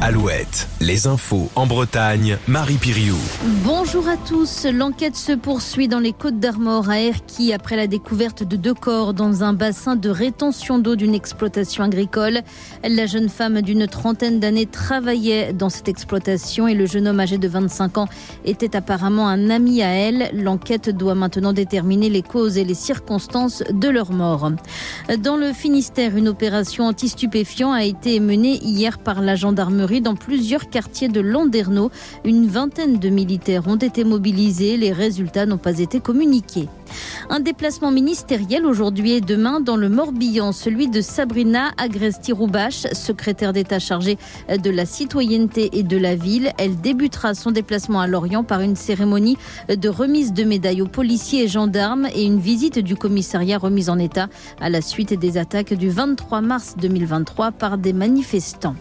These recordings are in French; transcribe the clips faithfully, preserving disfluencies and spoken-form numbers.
Alouette, les infos en Bretagne, Marie Piriou. Bonjour à tous. L'enquête se poursuit dans les Côtes-d'Armor à Erquy après la découverte de deux corps dans un bassin de rétention d'eau d'une exploitation agricole. La jeune femme d'une trentaine d'années travaillait dans cette exploitation et le jeune homme âgé de vingt-cinq ans était apparemment un ami à elle. L'enquête doit maintenant déterminer les causes et les circonstances de leur mort. Dans le Finistère, une opération anti-stupéfiants a été menée hier par la gendarmerie dans plusieurs quartiers de Landerneau. Une vingtaine de militaires ont été mobilisés. Les résultats n'ont pas été communiqués. Un déplacement ministériel aujourd'hui et demain dans le Morbihan, celui de Sabrina Agresti-Roubache, secrétaire d'État chargée de la citoyenneté et de la ville. Elle débutera son déplacement à Lorient par une cérémonie de remise de médailles aux policiers et gendarmes et une visite du commissariat remise en état à la suite des attaques du vingt-trois mars deux mille vingt-trois par des manifestants.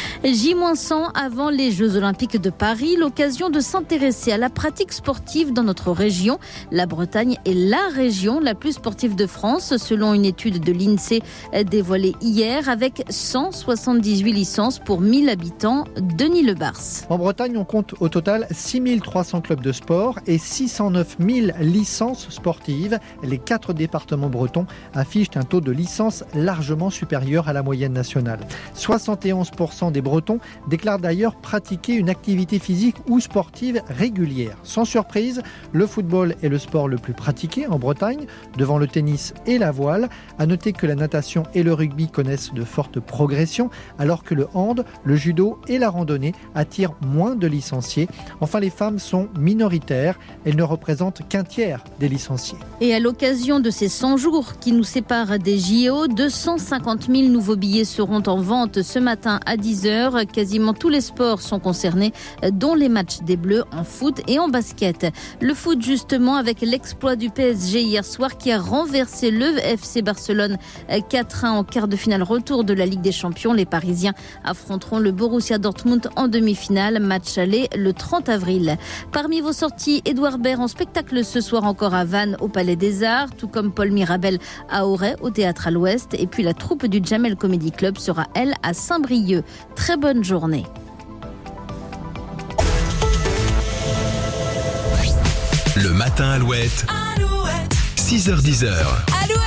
J cent avant les Jeux Olympiques de Paris, l'occasion de s'intéresser à la pratique sportive dans notre région. La Bretagne est la région la plus sportive de France, selon une étude de l'INSEE dévoilée hier, avec cent soixante-dix-huit licences pour mille habitants. Denis Lebars. En Bretagne, on compte au total six mille trois cents clubs de sport et six cent neuf mille licences sportives. Les quatre départements bretons affichent un taux de licence largement supérieur à la moyenne nationale. soixante et onze pour cent des Bretons déclarent d'ailleurs pratiquer une activité physique ou sportive régulière. Sans surprise, le football est le sport le plus pratiqué en Bretagne, devant le tennis et la voile. À noter que la natation et le rugby connaissent de fortes progressions, alors que le hand, le judo et la randonnée attirent moins de licenciés. Enfin, les femmes sont minoritaires. Elles ne représentent qu'un tiers des licenciés. Et à l'occasion de ces cent jours qui nous séparent des J O, deux cent cinquante mille nouveaux billets seront en vente ce matin à dix heures. Quasiment tous les sports sont concernés, dont les matchs des Bleus en foot et en basket. Le foot justement, avec l'exploit du P S G hier soir qui a renversé le F C Barcelone quatre un en quart de finale retour de la Ligue des Champions. Les Parisiens affronteront le Borussia Dortmund en demi-finale, match aller le trente avril. Parmi vos sorties, Édouard Baird en spectacle ce soir encore à Vannes au Palais des Arts, tout comme Paul Mirabel à Auray au Théâtre à l'Ouest. Et puis la troupe du Jamel Comedy Club sera, elle, à Saint-Brieuc. Très bonne journée. Le matin Alouette, Alouette. six heures dix.